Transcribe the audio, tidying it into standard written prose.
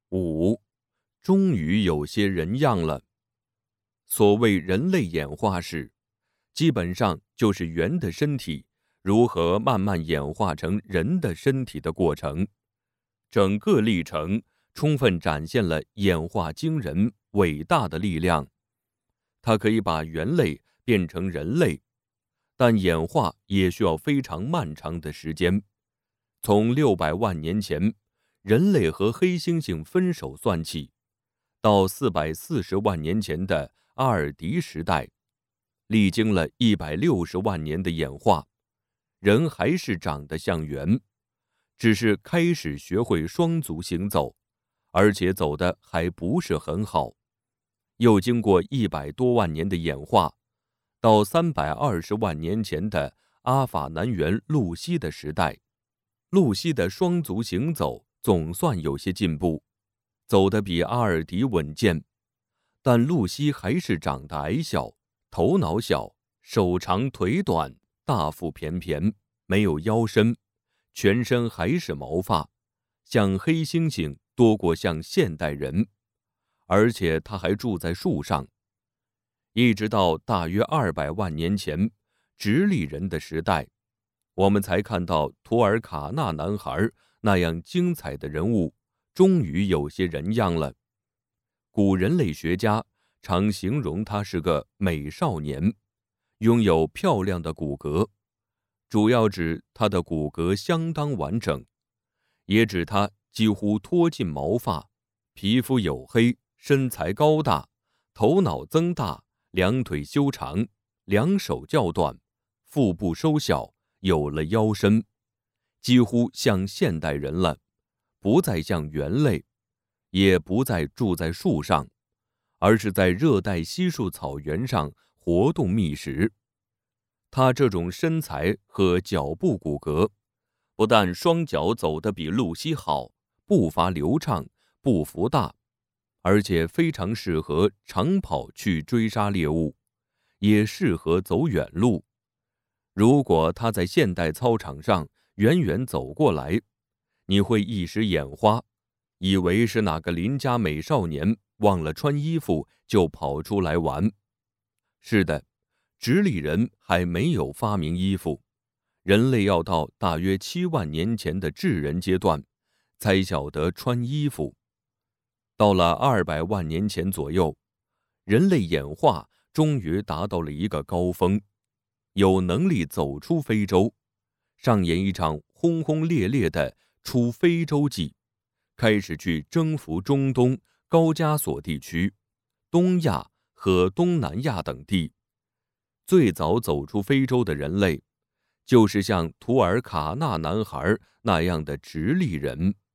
5. 终于有些人样了。所谓人类演化史，基本上就是猿的身体如何慢慢演化成人的身体的过程。整个历程充分展现了演化惊人、伟大的力量。它可以把猿类变成人类，但演化也需要非常漫长的时间。从600万年前人类和黑猩猩分手算起，到440万年前的阿尔迪时代，历经了160万年的演化，人还是长得像猿，只是开始学会双足行走，而且走得还不是很好。又经过100多万年的演化，到320万年前的阿法南猿露西的时代，露西的双足行走总算有些进步，走得比阿尔迪稳健，但露西还是长得矮小，头脑小，手长腿短，大腹便便，没有腰身，全身还是毛发，像黑猩猩多过像现代人，而且它还住在树上。一直到大约200万年前直立人的时代，我们才看到图尔卡纳男孩那样精彩的人物终于有些人样了。古人类学家常形容他是个美少年，拥有漂亮的骨骼，主要指他的骨骼相当完整，也指他几乎脱尽毛发，皮肤黝黑，身材高大，头脑增大，两腿修长，两手较短，腹部收小，有了腰身，几乎像现代人了，不再像猿类，也不再住在树上，而是在热带稀树草原上活动觅食。他这种身材和脚部骨骼，不但双脚走得比露西好，步伐流畅，步幅大，而且非常适合长跑去追杀猎物，也适合走远路。如果他在现代操场上远远走过来，你会一时眼花，以为是哪个邻家美少年忘了穿衣服就跑出来玩。是的，直立人还没有发明衣服，人类要到大约7万年前的智人阶段才晓得穿衣服。到了200万年前左右，人类演化终于达到了一个高峰，有能力走出非洲，上演一场轰轰烈烈的出非洲记，开始去征服中东、高加索地区、东亚和东南亚等地。最早走出非洲的人类，就是像图尔卡纳男孩那样的直立人。